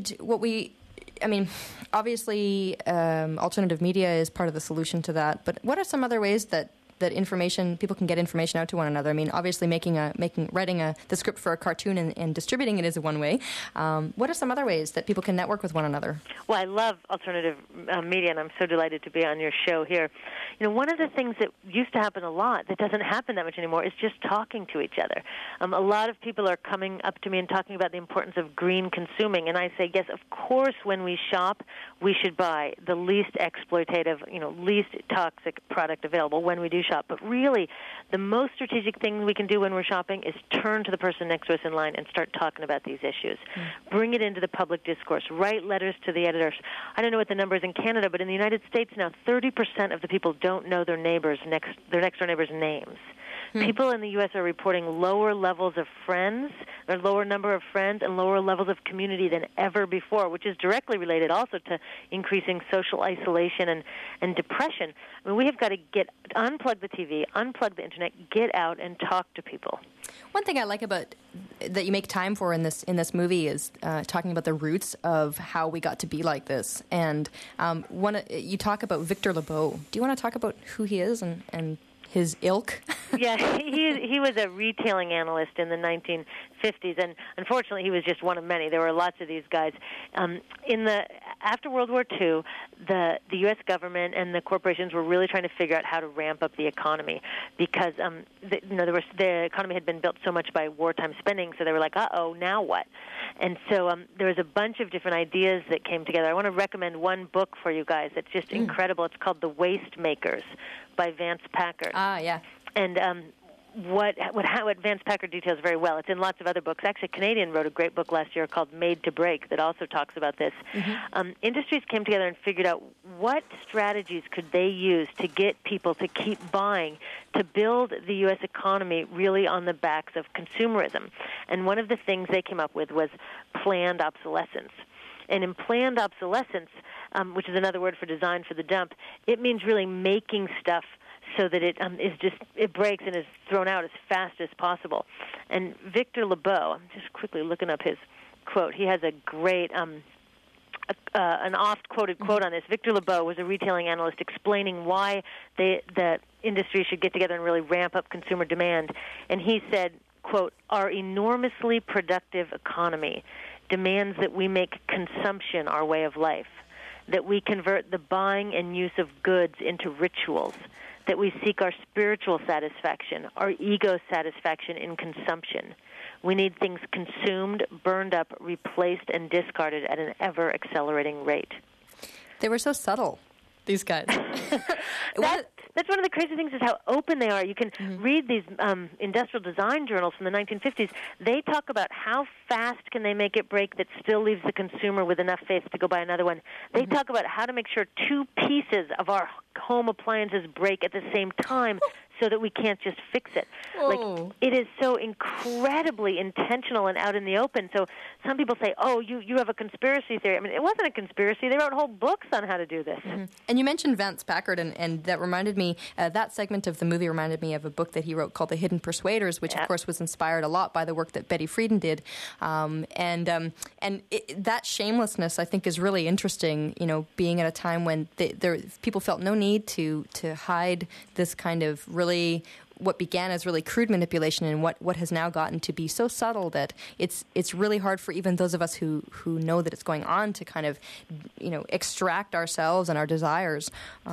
obviously, alternative media is part of the solution to that. But what are some other ways that people can get information out to one another? I mean, obviously, writing the script for a cartoon and distributing it is one way. What are some other ways that people can network with one another? Well, I love alternative media, and I'm so delighted to be on your show here. One of the things that used to happen a lot that doesn't happen that much anymore is just talking to each other. A lot of people are coming up to me and talking about the importance of green consuming, and I say, yes, of course, when we shop, we should buy the least exploitative, least toxic product available when we do shop. But really, the most strategic thing we can do when we're shopping is turn to the person next to us in line and start talking about these issues. Bring it into the public discourse. Write letters to the editors. I don't know what the number is in Canada, but in the United States now, 30% of the people don't know their next-door neighbors' names. People in the U.S. are reporting lower levels of friends, or lower number of friends, and lower levels of community than ever before, which is directly related also to increasing social isolation and depression. I mean, we have got to unplug the TV, unplug the Internet, get out and talk to people. One thing I like about that you make time for in this movie is talking about the roots of how we got to be like this. And you talk about Victor Lebeau. Do you want to talk about who he is and his ilk? Yeah, he was a retailing analyst in the 1950s, and unfortunately he was just one of many. There were lots of these guys. After World War II, the U.S. government and the corporations were really trying to figure out how to ramp up the economy because the economy had been built so much by wartime spending, so they were like, uh-oh, now what? And so there was a bunch of different ideas that came together. I want to recommend one book for you guys that's just incredible. It's called The Waste Makers by Vance Packard. Ah, yeah. And what Vance Packard details very well. It's in lots of other books. Actually, a Canadian wrote a great book last year called Made to Break that also talks about this. Industries came together and figured out what strategies could they use to get people to keep buying, to build the U.S. economy really on the backs of consumerism. And one of the things they came up with was planned obsolescence. And in planned obsolescence, which is another word for design for the dump, it means really making stuff so that it breaks and is thrown out as fast as possible. And Victor Lebeau, I'm just quickly looking up his quote. He has a great, an oft-quoted quote on this. Victor Lebeau was a retailing analyst explaining why the industry should get together and really ramp up consumer demand. And he said, quote, "Our enormously productive economy demands that we make consumption our way of life, that we convert the buying and use of goods into rituals, that we seek our spiritual satisfaction, our ego satisfaction in consumption. We need things consumed, burned up, replaced, and discarded at an ever-accelerating rate." They were so subtle, these guys. That's one of the crazy things is how open they are. You can read these industrial design journals from the 1950s. They talk about how fast can they make it break that still leaves the consumer with enough faith to go buy another one. They talk about how to make sure two pieces of our home appliances break at the same time so that we can't just fix it. Like, it is so incredibly intentional and out in the open. So some people say, oh, you have a conspiracy theory. I mean, it wasn't a conspiracy. They wrote whole books on how to do this. And you mentioned Vance Packard, and that reminded me, that segment of the movie reminded me of a book that he wrote called The Hidden Persuaders, which, of course, was inspired a lot by the work that Betty Friedan did. That shamelessness, I think, is really interesting, you know, being at a time when people felt no need to hide this kind of really what began as really crude manipulation and what has now gotten to be so subtle that it's really hard for even those of us who know that it's going on to kind of, you know, extract ourselves and our desires.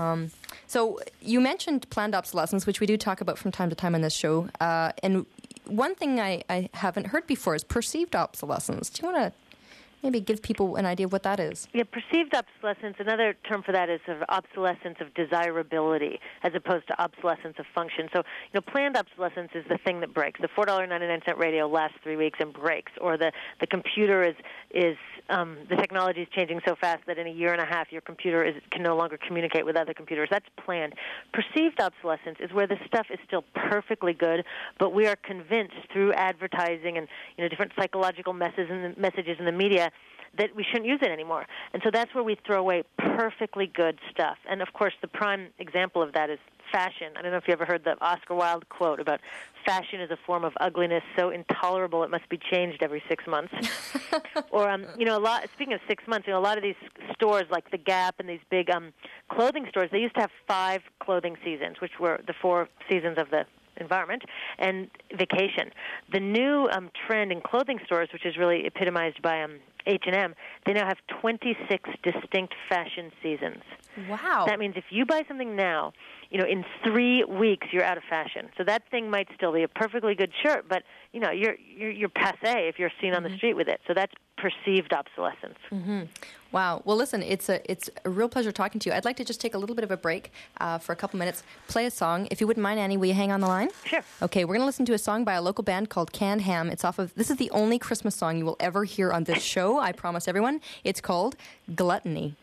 So you mentioned planned obsolescence, which we do talk about from time to time on this show. And one thing I haven't heard before is perceived obsolescence. Do you want to maybe give people an idea of what that is? Yeah, perceived obsolescence, another term for that is sort of obsolescence of desirability as opposed to obsolescence of function. So, you know, planned obsolescence is the thing that breaks. The $4.99 radio lasts 3 weeks and breaks, or the computer is the technology is changing so fast that in a year and a half your computer can no longer communicate with other computers. That's planned. Perceived obsolescence is where the stuff is still perfectly good, but we are convinced through advertising and, you know, different psychological messages in the media that we shouldn't use it anymore. And so that's where we throw away perfectly good stuff. And, of course, the prime example of that is fashion. I don't know if you ever heard the Oscar Wilde quote about fashion is a form of ugliness so intolerable it must be changed every 6 months. Or, you know, speaking of 6 months, you know, a lot of these stores like the Gap and these big clothing stores, they used to have 5 clothing seasons, which were the 4 seasons of the environment, and vacation. The new trend in clothing stores, which is really epitomized by H&M, they now have 26 distinct fashion seasons. Wow. That means if you buy something now, you know, in 3 weeks you're out of fashion. So that thing might still be a perfectly good shirt, but you know, you're passé if you're seen on the street with it. So that's perceived obsolescence. Wow. Well, listen, it's a real pleasure talking to you. I'd like to just take a little bit of a break for a couple minutes, play a song. If you wouldn't mind, Annie, will you hang on the line? Sure. Okay, we're going to listen to a song by a local band called Canned Ham. This is the only Christmas song you will ever hear on this show, I promise everyone. It's called Gluttony.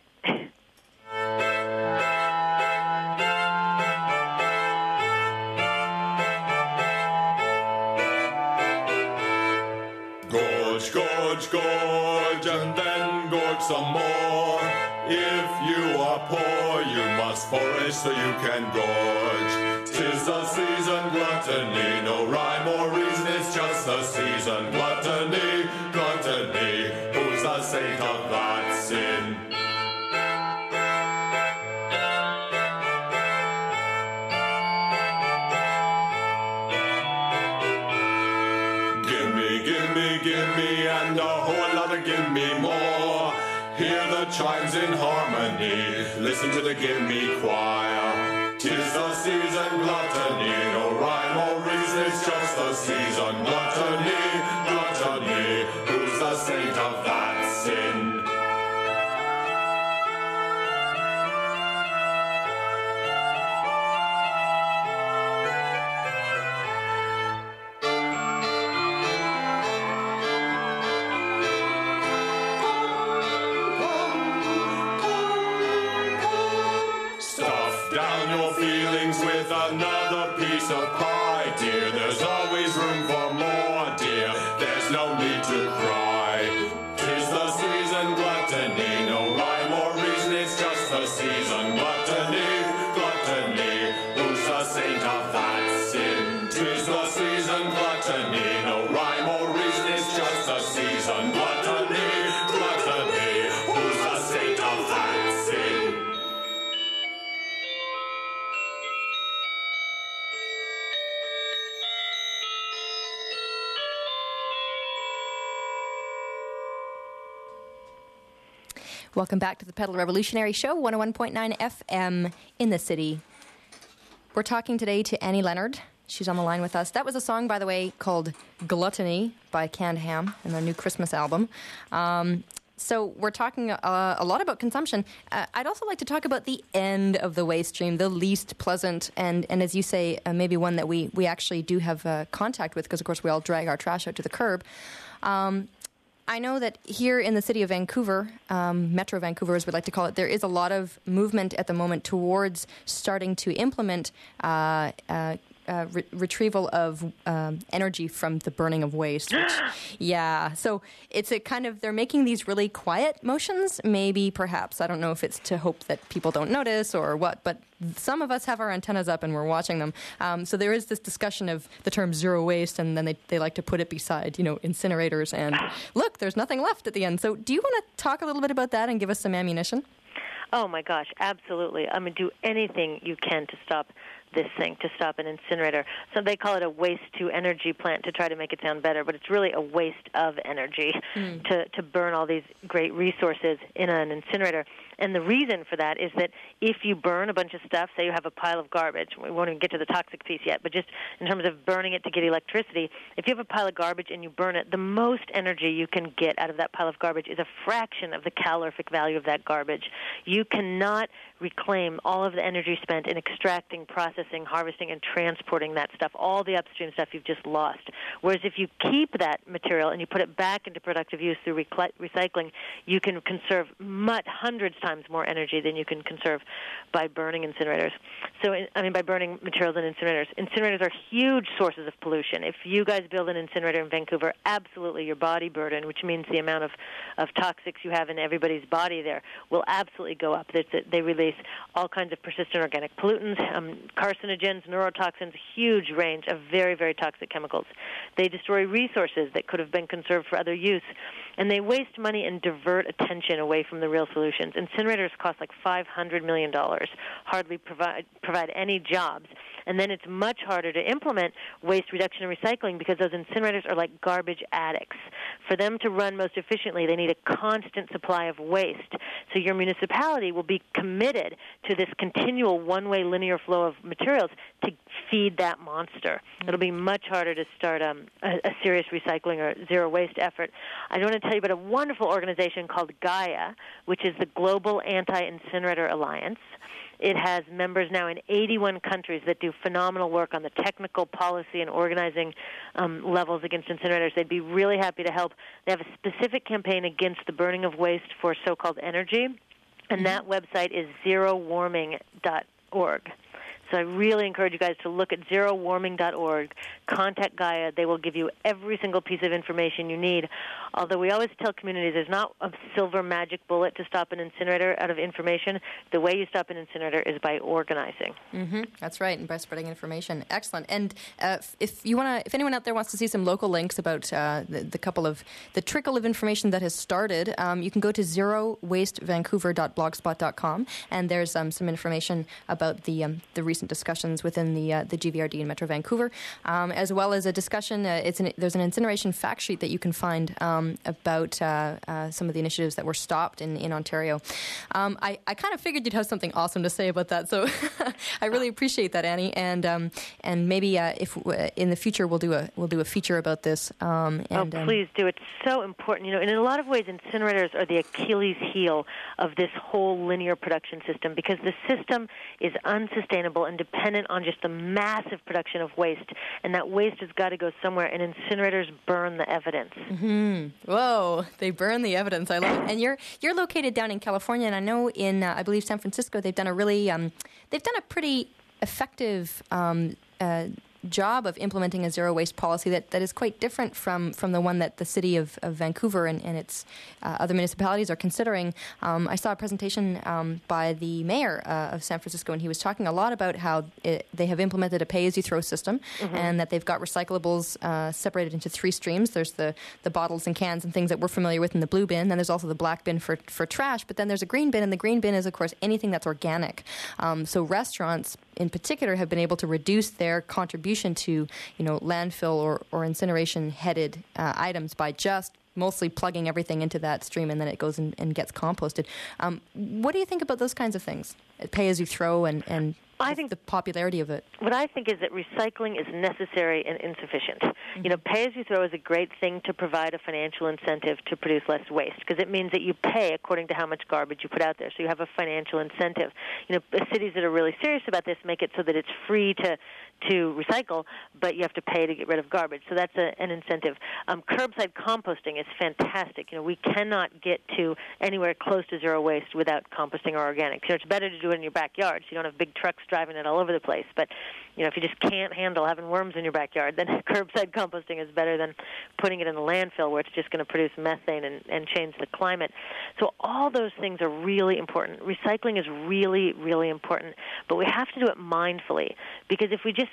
Gorge, gorge, and then gorge some more. If you are poor, you must forage so you can gorge. 'Tis the season, gluttony, no rhyme or reason, it's just the season. Gluttony, gluttony, who's the saint of that sin? Gimme, and a whole lot of gimme more. Hear the chimes in harmony, listen to the gimme choir. 'Tis the season, gluttony, no rhyme or reason, it's just the season. Gluttony, gluttony, who's the saint of that sin? Welcome back to the Pedal Revolutionary Show, 101.9 FM in the city. We're talking today to Annie Leonard. She's on the line with us. That was a song, by the way, called Gluttony by Canned Ham in their new Christmas album. So we're talking a lot about consumption. I'd also like to talk about the end of the waste stream, the least pleasant, and as you say, maybe one that we actually do have contact with, because, of course, we all drag our trash out to the curb. I know that here in the city of Vancouver, Metro Vancouver as we like to call it, there is a lot of movement at the moment towards starting to implement retrieval of energy from the burning of waste. Which, yeah, so it's a kind of, they're making these really quiet motions, maybe, perhaps. I don't know if it's to hope that people don't notice or what, but some of us have our antennas up and we're watching them. So there is this discussion of the term zero waste, and then they like to put it beside, incinerators, and look, there's nothing left at the end. So do you want to talk a little bit about that and give us some ammunition? Oh, my gosh, absolutely. I mean, do anything you can to stop this thing, to stop an incinerator. So they call it a waste-to-energy plant to try to make it sound better, but it's really a waste of energy to burn all these great resources in an incinerator. And the reason for that is that if you burn a bunch of stuff, say you have a pile of garbage, we won't even get to the toxic piece yet, but just in terms of burning it to get electricity, if you have a pile of garbage and you burn it, the most energy you can get out of that pile of garbage is a fraction of the calorific value of that garbage. You cannot reclaim all of the energy spent in extracting, processing, harvesting, and transporting that stuff, all the upstream stuff you've just lost. Whereas if you keep that material and you put it back into productive use through recycling, you can conserve hundreds times more energy than you can conserve by burning incinerators. By burning materials in incinerators. Incinerators are huge sources of pollution. If you guys build an incinerator in Vancouver, absolutely your body burden, which means the amount of toxics you have in everybody's body there, will absolutely go up. They release all kinds of persistent organic pollutants, carcinogens, neurotoxins, huge range of very, very toxic chemicals. They destroy resources that could have been conserved for other use, and they waste money and divert attention away from the real solutions. Incinerators cost like $500 million, hardly provide any jobs. And then it's much harder to implement waste reduction and recycling because those incinerators are like garbage addicts. For them to run most efficiently, they need a constant supply of waste. So your municipality will be committed to this continual one-way linear flow of materials to feed that monster. It'll be much harder to start a serious recycling or zero waste effort. I want to tell you about a wonderful organization called Gaia, which is the Global Anti-Incinerator Alliance. It has members now in 81 countries that do phenomenal work on the technical, policy, and organizing levels against incinerators. They'd be really happy to help. They have a specific campaign against the burning of waste for so-called energy, and that website is zerowarming.org. So I really encourage you guys to look at zerowarming.org, contact Gaia. They will give you every single piece of information you need. Although we always tell communities there's not a silver magic bullet to stop an incinerator out of information. The way you stop an incinerator is by organizing. Mm-hmm. That's right, and by spreading information. Excellent. And if anyone out there wants to see some local links about the trickle of information that has started, you can go to zerowastevancouver.blogspot.com, and there's some information about the recent discussions within the GVRD in Metro Vancouver, as well as a discussion. There's an incineration fact sheet that you can find about some of the initiatives that were stopped in Ontario. I kind of figured you'd have something awesome to say about that, so I really appreciate that, Annie. And maybe if in the future we'll do a feature about this. Please do. It's so important. And in a lot of ways, incinerators are the Achilles heel of this whole linear production system because the system is unsustainable and dependent on just the massive production of waste, and that waste has got to go somewhere, and incinerators burn the evidence. Mm-hmm. Whoa, they burn the evidence. I love it. And you're located down in California, and I know in I believe San Francisco they've done a pretty effective job of implementing a zero waste policy that is quite different from the one that the city of Vancouver and its other municipalities are considering. I saw a presentation by the mayor of San Francisco, and he was talking a lot about how they have implemented a pay-as-you-throw system, and that they've got recyclables separated into three streams. There's the bottles and cans and things that we're familiar with in the blue bin. Then there's also the black bin for trash, but then there's a green bin, and the green bin is, of course, anything that's organic. So restaurants in particular have been able to reduce their contribution to landfill or incineration headed items by just mostly plugging everything into that stream, and then it goes and gets composted. What do you think about those kinds of things? Pay as you throw and I think the popularity of it. What I think is that recycling is necessary and insufficient. You know, pay as you throw is a great thing to provide a financial incentive to produce less waste, because it means that you pay according to how much garbage you put out there. So you have a financial incentive. You know, cities that are really serious about this make it so that it's free to recycle, but you have to pay to get rid of garbage. So that's an incentive. Curbside composting is fantastic. You know, we cannot get to anywhere close to zero waste without composting or organics. You know, it's better to do it in your backyard, so you don't have big trucks driving it all over the place. But, you know, if you just can't handle having worms in your backyard, then curbside composting is better than putting it in the landfill where it's just going to produce methane and change the climate. So all those things are really important. Recycling is really, really important, but we have to do it mindfully, because if we just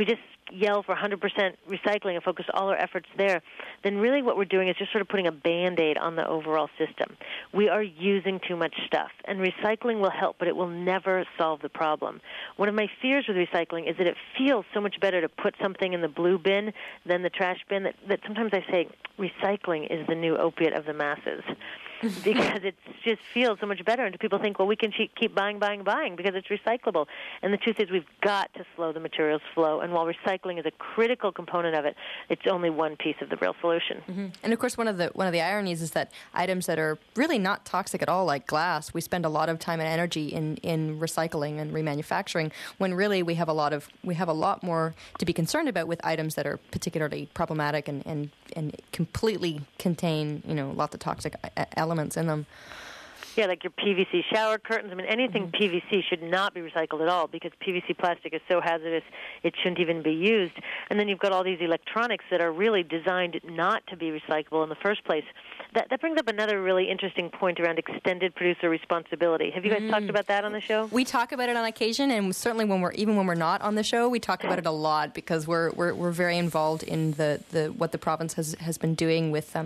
yell for 100% recycling and focus all our efforts there, then really what we're doing is just sort of putting a Band-Aid on the overall system. We are using too much stuff, and recycling will help, but it will never solve the problem. One of my fears with recycling is that it feels so much better to put something in the blue bin than the trash bin that sometimes I say recycling is the new opiate of the masses. Because it just feels so much better, and people think, well, we can keep buying because it's recyclable. And the truth is, we've got to slow the materials flow. And while recycling is a critical component of it, it's only one piece of the real solution. Mm-hmm. And of course, one of the ironies is that items that are really not toxic at all, like glass, we spend a lot of time and energy in recycling and remanufacturing, when really we have a lot more to be concerned about with items that are particularly problematic and completely contain, you know, lots of toxic elements in them. Yeah, like your PVC shower curtains. I mean, anything PVC should not be recycled at all, because PVC plastic is so hazardous it shouldn't even be used. And then you've got all these electronics that are really designed not to be recyclable in the first place. That brings up another really interesting point around extended producer responsibility. Have you guys talked about that on the show? We talk about it on occasion, and certainly when we're not on the show, we talk about it a lot, because we're very involved in the what the province has been doing with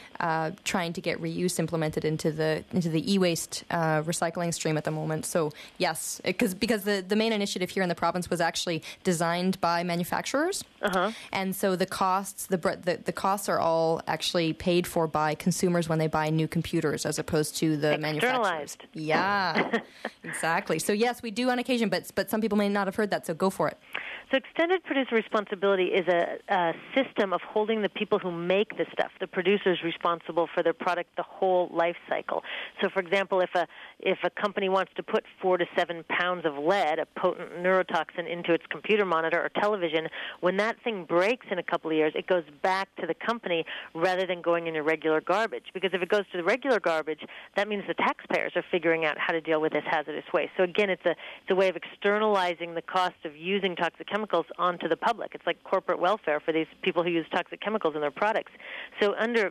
trying to get reuse implemented into the e-waste recycling stream at the moment. So yes, because the main initiative here in the province was actually designed by manufacturers, and so the costs are all actually paid for by consumers when they buy new computers, as opposed to the manufacturers. Yeah, exactly. So yes, we do on occasion, but some people may not have heard that. So go for it. So extended producer responsibility is a system of holding the people who make the stuff, the producers, responsible for their product the whole life cycle. So, for example, if a company wants to put 4 to 7 pounds of lead, a potent neurotoxin, into its computer monitor or television, when that thing breaks in a couple of years, it goes back to the company rather than going in your regular garbage. Because if it goes to the regular garbage, that means the taxpayers are figuring out how to deal with this hazardous waste. So again, it's a way of externalizing the cost of using toxic chemicals onto the public. It's like corporate welfare for these people who use toxic chemicals in their products. So under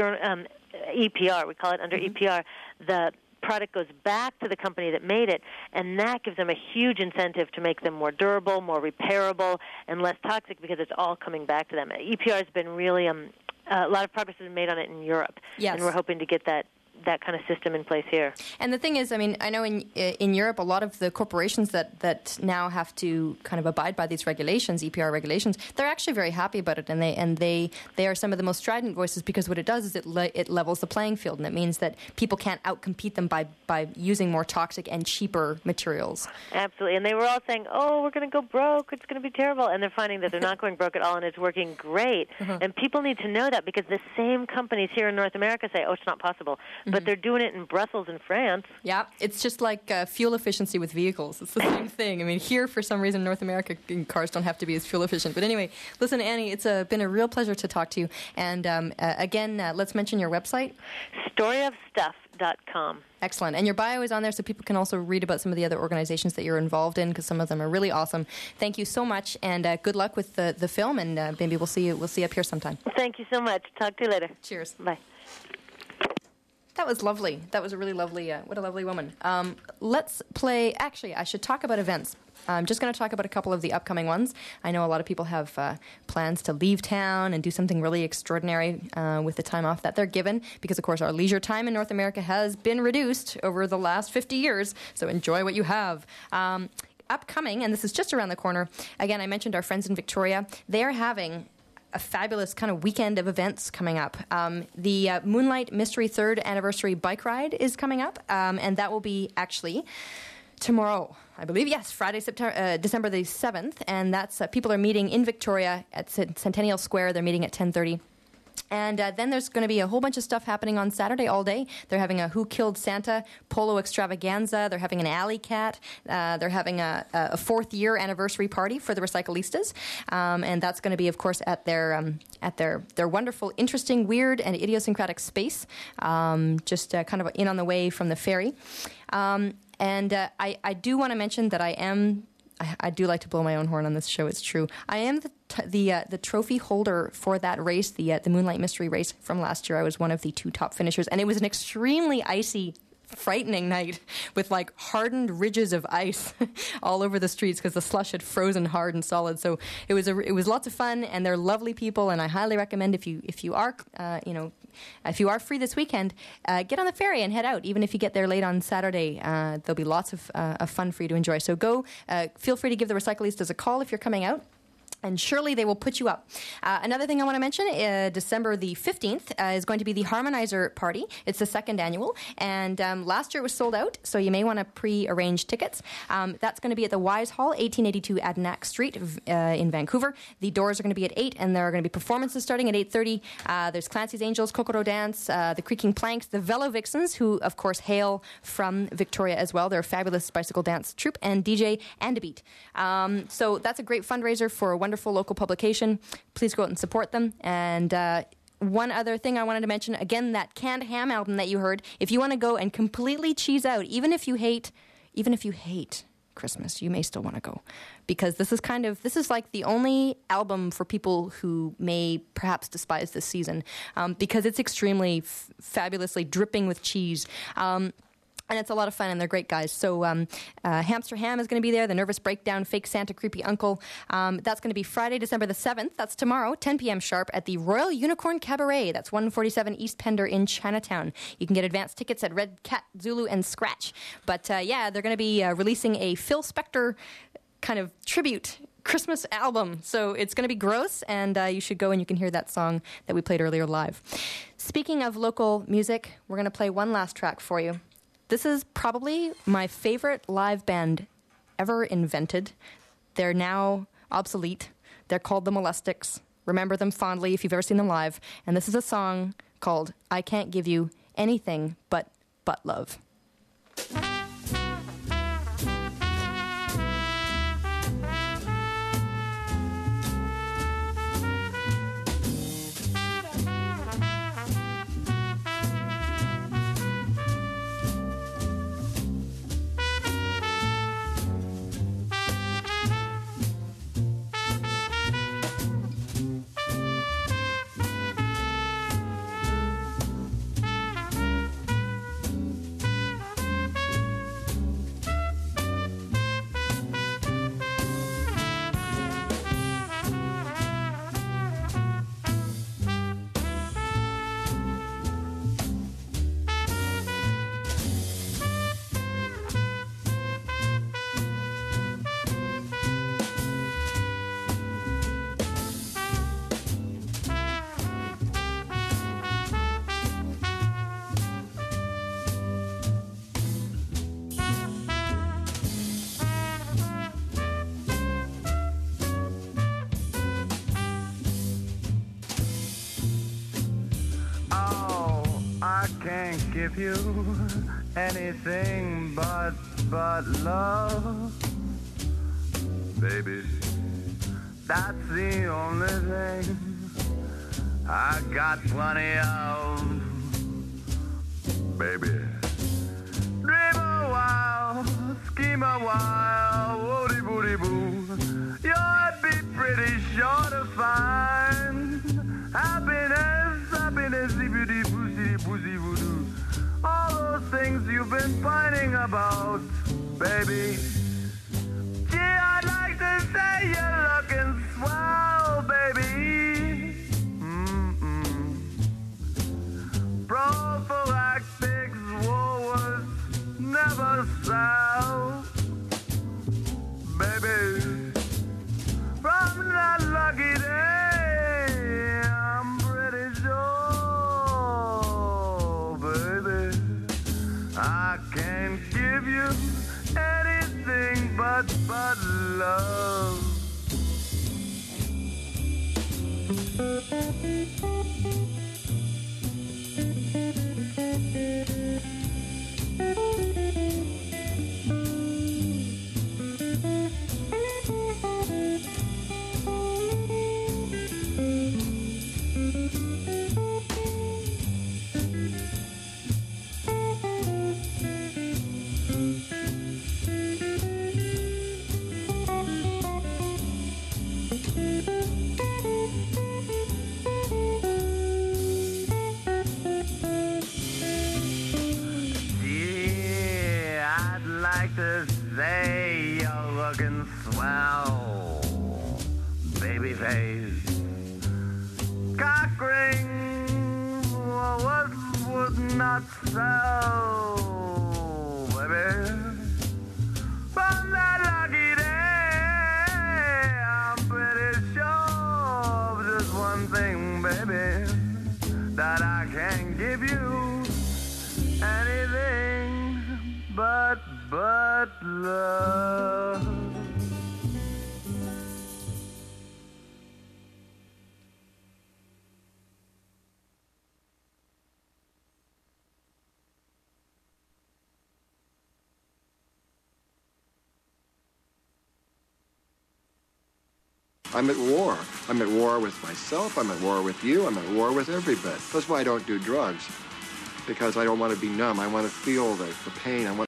EPR, we call it under EPR, the product goes back to the company that made it, and that gives them a huge incentive to make them more durable, more repairable, and less toxic, because it's all coming back to them. EPR has been really a lot of progress has been made on it in Europe, and we're hoping to get that kind of system in place here. And the thing is, I mean, I know in Europe, a lot of the corporations that now have to kind of abide by these regulations, EPR regulations, they're actually very happy about it, and they are some of the most strident voices, because what it does is it levels the playing field, and it means that people can't outcompete them by using more toxic and cheaper materials. Absolutely, and they were all saying, "Oh, we're going to go broke. It's going to be terrible," and they're finding that they're not going broke at all, and it's working great. And people need to know that, because the same companies here in North America say, "Oh, it's not possible." But they're doing it in Brussels and France. Yeah, it's just like fuel efficiency with vehicles. It's the same thing. I mean, here, for some reason, North America cars don't have to be as fuel efficient. But anyway, listen, Annie, it's been a real pleasure to talk to you. And again, let's mention your website. Storyofstuff.com. Excellent. And your bio is on there, so people can also read about some of the other organizations that you're involved in, because some of them are really awesome. Thank you so much, and good luck with the film, and maybe we'll see you up here sometime. Thank you so much. Talk to you later. Cheers. Bye. That was lovely. That was a really lovely, what a lovely woman. Let's play, actually, I should talk about events. I'm just going to talk about a couple of the upcoming ones. I know a lot of people have plans to leave town and do something really extraordinary with the time off that they're given, because, of course, our leisure time in North America has been reduced over the last 50 years, so enjoy what you have. Upcoming, and this is just around the corner, again, I mentioned our friends in Victoria. They are having a fabulous kind of weekend of events coming up. The Moonlight Mystery 3rd Anniversary Bike Ride is coming up, and that will be actually tomorrow, I believe. Yes, Friday, December the 7th, and that's people are meeting in Victoria at Centennial Square. They're meeting at 10:30. And then there's going to be a whole bunch of stuff happening on Saturday all day. They're having a Who Killed Santa polo extravaganza. They're having an alley cat. They're having a 4th year anniversary party for the Recyclistas. And that's going to be, of course, at their wonderful, interesting, weird, and idiosyncratic space, just kind of in on the way from the ferry. And I do want to mention that I do like to blow my own horn on this show. It's true. I am the trophy holder for that race, the Moonlight Mystery race from last year. I was one of the 2 top finishers, and it was an extremely icy, frightening night with like hardened ridges of ice all over the streets because the slush had frozen hard and solid. So it was lots of fun, and they're lovely people, and I highly recommend if you are if you are free this weekend, get on the ferry and head out. Even if you get there late on Saturday, there'll be lots of fun for you to enjoy. So go, feel free to give the Recyclistas a call if you're coming out. And surely they will put you up. Another thing I want to mention, December the 15th is going to be the Harmonizer Party. It's the 2nd annual. And last year it was sold out, so you may want to pre-arrange tickets. That's going to be at the Wise Hall, 1882 Adanac Street in Vancouver. The doors are going to be at 8, and there are going to be performances starting at 8:30. There's Clancy's Angels, Kokoro Dance, the Creaking Planks, the Velo Vixens, who, of course, hail from Victoria as well. They're a fabulous bicycle dance troupe, and DJ Andabeat. So that's a great fundraiser for a wonderful local publication. Please go out and support them. And one other thing I wanted to mention, again, that Canned Ham album that you heard, if you want to go and completely cheese out, even if you hate Christmas, you may still want to go, because this is like the only album for people who may perhaps despise this season, because it's extremely fabulously dripping with cheese. And it's a lot of fun, and they're great guys. So Hamster Ham is going to be there, the Nervous Breakdown, Fake Santa, Creepy Uncle. That's going to be Friday, December the 7th. That's tomorrow, 10 p.m. sharp, at the Royal Unicorn Cabaret. That's 147 East Pender in Chinatown. You can get advance tickets at Red Cat, Zulu, and Scratch. But they're going to be releasing a Phil Spector kind of tribute Christmas album. So it's going to be gross, and you should go and you can hear that song that we played earlier live. Speaking of local music, we're going to play one last track for you. This is probably my favorite live band ever invented. They're now obsolete. They're called the Molestics. Remember them fondly if you've ever seen them live. And this is a song called I Can't Give You Anything But Love. Can't give you anything but love, baby. That's the only thing I got plenty of, baby. Dream a while, scheme a while, woody booty boo. You'd be pretty sure to find happiness, zippity boosty boozy voodoo. All those things you've been pining about, baby. Gee, I'd like to say you're looking swell, baby. Prophylactics, Woolworths never sell, baby. From that lucky Like to say you're looking swell, baby face, cock ring, would not sell, baby. From that lucky day, I'm pretty sure of just one thing, baby, that I can't give you anything but love. I'm at war. I'm at war with myself. I'm at war with you. I'm at war with everybody. That's why I don't do drugs. Because I don't want to be numb. I want to feel the pain. I want